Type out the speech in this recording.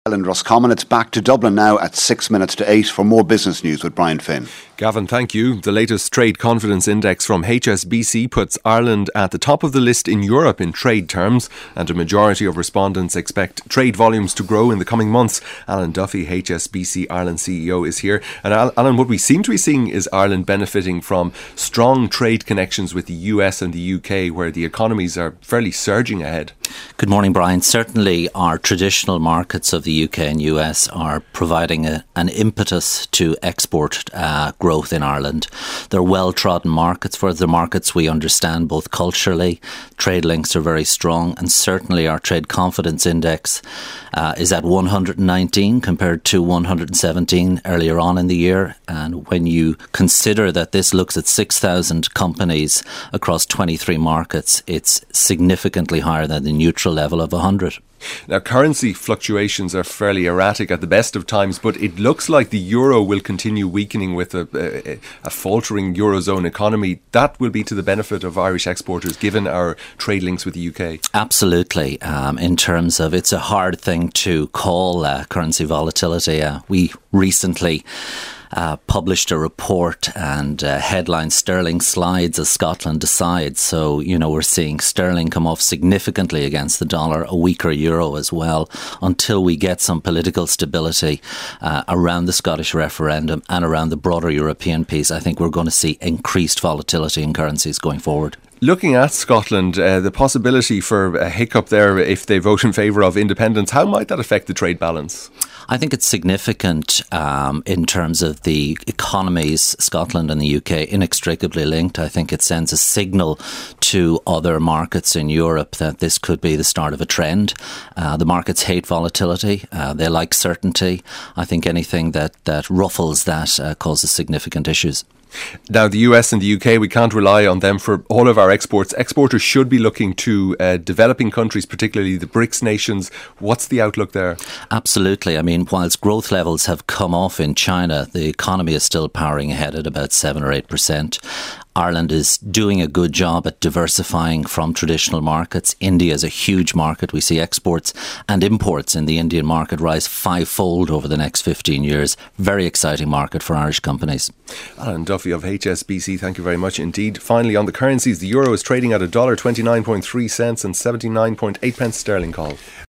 In Roscommon, it's back to Dublin now at 6 minutes to 8 for more business news with Brian Finn. Gavin, thank you. The latest trade confidence index from HSBC puts Ireland at the top of the list in Europe in trade terms, and a majority of respondents expect trade volumes to grow in the coming months. Alan Duffy, HSBC Ireland CEO, is here. And Alan, what we seem to be seeing is Ireland benefiting from strong trade connections with the US and the UK, where the economies are fairly surging ahead. Good morning, Brian. Certainly our traditional markets of the UK and US are providing an impetus to export growth in Ireland. They're well-trodden markets. For the markets we understand both culturally, trade links are very strong, and certainly our trade confidence index is at 119 compared to 117 earlier on in the year. And when you consider that this looks at 6,000 companies across 23 markets, it's significantly higher than the neutral level of 100. Now, currency fluctuations are fairly erratic at the best of times, but it looks like the euro will continue weakening with a faltering eurozone economy. That will be to the benefit of Irish exporters, given our trade links with the UK. Absolutely. In terms of, it's a hard thing to call currency volatility. We recently published a report and headline "Sterling slides as Scotland decides." So, we're seeing sterling come off significantly against the dollar, a weaker euro as well, until we get some political stability around the Scottish referendum and around the broader European piece. I think we're going to see increased volatility in currencies going forward. Looking at Scotland, the possibility for a hiccup there if they vote in favour of independence, how might that affect the trade balance? I think it's significant in terms of the economies, Scotland and the UK, inextricably linked. I think it sends a signal to other markets in Europe that this could be the start of a trend. The markets hate volatility. They like certainty. I think anything that ruffles that causes significant issues. Now, the US and the UK, we can't rely on them for all of our exports. Exporters should be looking to developing countries, particularly the BRICS nations. What's the outlook there? Absolutely. I mean, whilst growth levels have come off in China, the economy is still powering ahead at about 7 or 8%. Ireland is doing a good job at diversifying from traditional markets. India is a huge market. We see exports and imports in the Indian market rise 5-fold over the next 15 years. Very exciting market for Irish companies. Alan Duffy of HSBC, thank you very much indeed. Finally, on the currencies, the euro is trading at $1.29.3 and 79.8 pence sterling call.